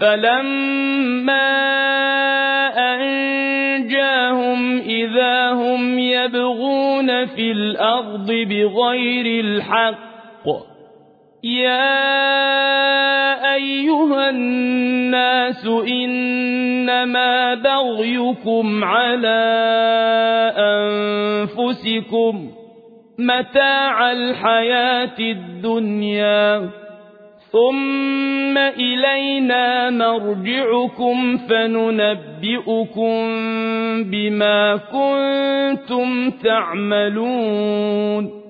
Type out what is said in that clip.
فلما أنجاهم إذا هم يبغون في الأرض بغير الحق يا أيها الناس إنما بغيكم على أنفسكم متاع الحياة الدنيا ثم إلينا مرجعكم فننبئكم بما كنتم تعملون